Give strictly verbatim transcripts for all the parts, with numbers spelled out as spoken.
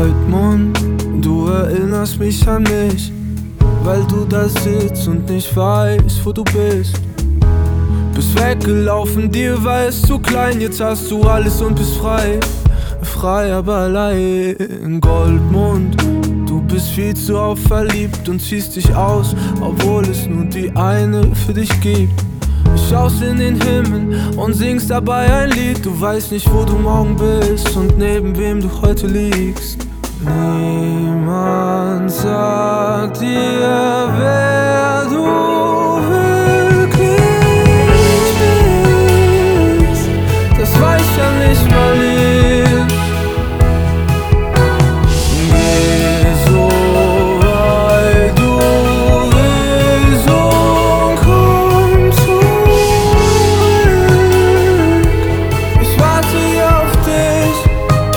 Goldmund, du erinnerst mich an mich, weil du da sitzt und nicht weißt, wo du bist. Bist weggelaufen, dir war es zu klein, jetzt hast du alles und bist frei. Frei, aber allein. Goldmund, du bist viel zu oft verliebt und ziehst dich aus, obwohl es nur die eine für dich gibt. Schaust in den Himmel und singst dabei ein Lied. Du weißt nicht, wo du morgen bist und neben wem du heute liegst. Niemand sagt dir, wer du wirklich bist. Das weiß ja nicht mal ich. Geh so weit du willst und komm zurück. Ich warte hier auf dich.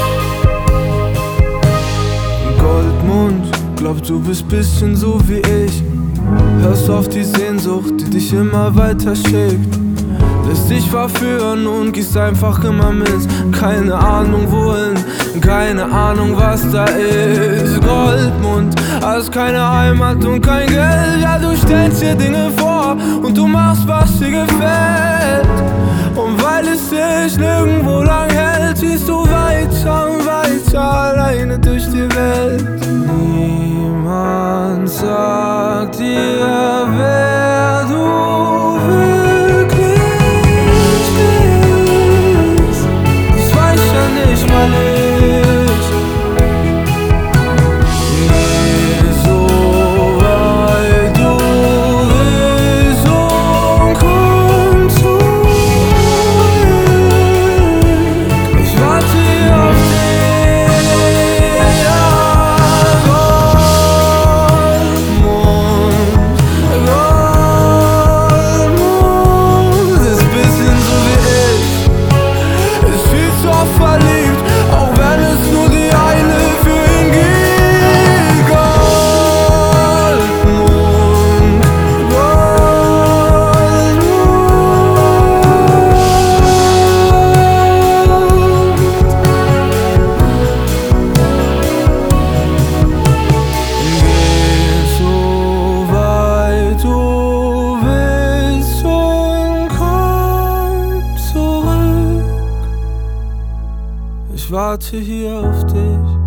Goldmund, glaub du bist bisschen so wie ich. Hörst auf die Sehnsucht, die dich immer weiter schickt. Lässt dich verführen und gehst einfach immer mit. Keine Ahnung wohin, keine Ahnung was da ist. Goldmund, hast keine Heimat und kein Geld. Ja, du stellst dir Dinge vor und du machst, was dir gefällt. Und weil es dich nirgendwo lang hält, ziehst du weiter und weiter alleine durch die Welt. Niemand sagt dir, wer du wirklich bist. Das weiß ja nicht mal ich. Geh so weit du willst und komm zurück. Ich warte hier auf dich. Verliebt, auch wenn es nur die eine für ihn gibt. Goldmund, Goldmund. Geh so weit du willst und komm zurück. Ich warte hier auf dich.